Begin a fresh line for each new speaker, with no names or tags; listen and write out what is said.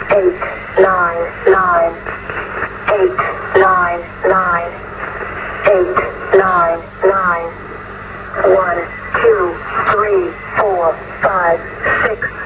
8, 9, 9, 8, 9, 9, 8, 9, 9, 1, 2, 3, 4, 5, 6,